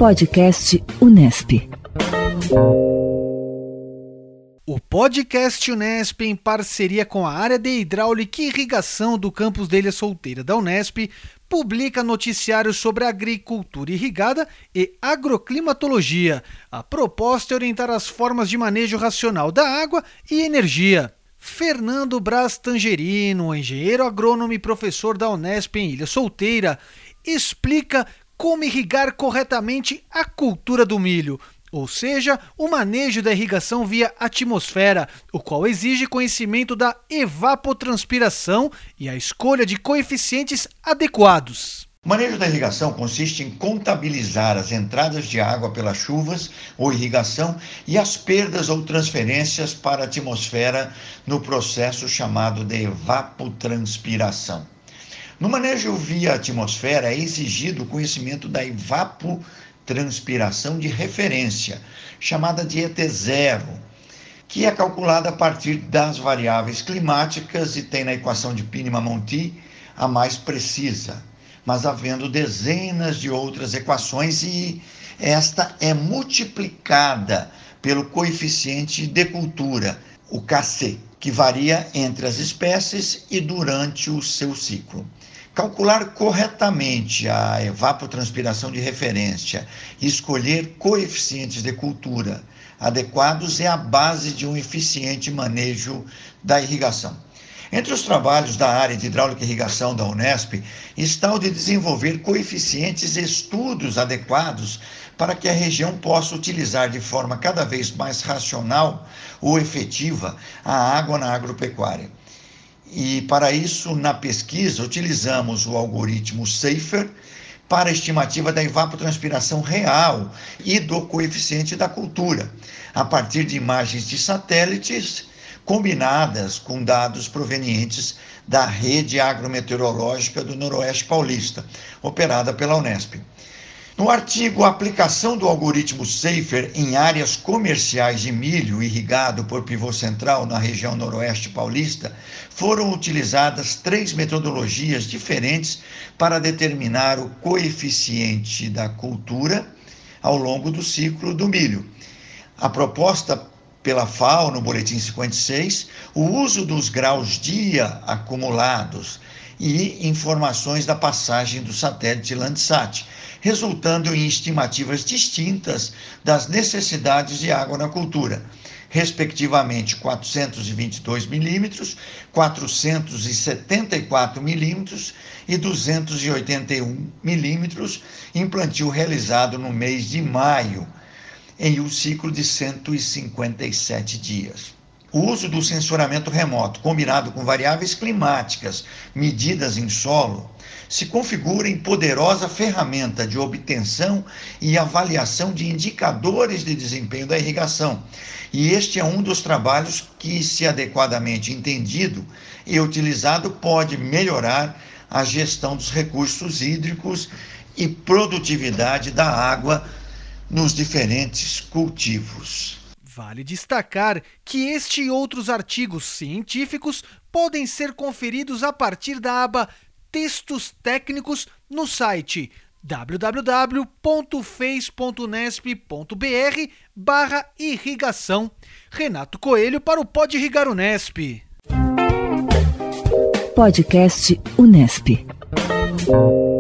Podcast Unesp. O Podcast Unesp, em parceria com a área de hidráulica e irrigação do campus de Ilha Solteira da Unesp, publica noticiários sobre agricultura irrigada e agroclimatologia. A proposta é orientar as formas de manejo racional da água e energia. Fernando Braz Tangerino, engenheiro agrônomo e professor da Unesp em Ilha Solteira, explica como irrigar corretamente a cultura do milho, ou seja, o manejo da irrigação via atmosfera, o qual exige conhecimento da evapotranspiração e a escolha de coeficientes adequados. O manejo da irrigação consiste em contabilizar as entradas de água pelas chuvas ou irrigação e as perdas ou transferências para a atmosfera no processo chamado de evapotranspiração. No manejo via atmosfera é exigido o conhecimento da evapotranspiração de referência, chamada de ET0, que é calculada a partir das variáveis climáticas e tem na equação de Pini-Monti a mais precisa, mas havendo dezenas de outras equações e esta é multiplicada pelo coeficiente de cultura, o Kc, que varia entre as espécies e durante o seu ciclo. Calcular corretamente a evapotranspiração de referência e escolher coeficientes de cultura adequados é a base de um eficiente manejo da irrigação. Entre os trabalhos da área de hidráulica e irrigação da Unesp está o de desenvolver coeficientes e estudos adequados para que a região possa utilizar de forma cada vez mais racional ou efetiva a água na agropecuária. E para isso, na pesquisa, utilizamos o algoritmo SAFER para a estimativa da evapotranspiração real e do coeficiente da cultura, a partir de imagens de satélites combinadas com dados provenientes da rede agrometeorológica do Noroeste Paulista, operada pela Unesp. No artigo Aplicação do algoritmo SAFER em áreas comerciais de milho irrigado por pivô central na região Noroeste Paulista, foram utilizadas 3 metodologias diferentes para determinar o coeficiente da cultura ao longo do ciclo do milho. A proposta pela FAO no Boletim 56, o uso dos graus dia acumulados e informações da passagem do satélite Landsat, resultando em estimativas distintas das necessidades de água na cultura, respectivamente 422 milímetros, 474 milímetros e 281 milímetros, em plantio realizado no mês de maio, em um ciclo de 157 dias. O uso do sensoramento remoto, combinado com variáveis climáticas medidas em solo, se configura em poderosa ferramenta de obtenção e avaliação de indicadores de desempenho da irrigação. E este é um dos trabalhos que, se adequadamente entendido e utilizado, pode melhorar a gestão dos recursos hídricos e produtividade da água nos diferentes cultivos. Vale destacar que este e outros artigos científicos podem ser conferidos a partir da aba Textos Técnicos no site www.feis.unesp.br/irrigação. Renato Coelho para o Pode Irrigar Unesp. Podcast Unesp.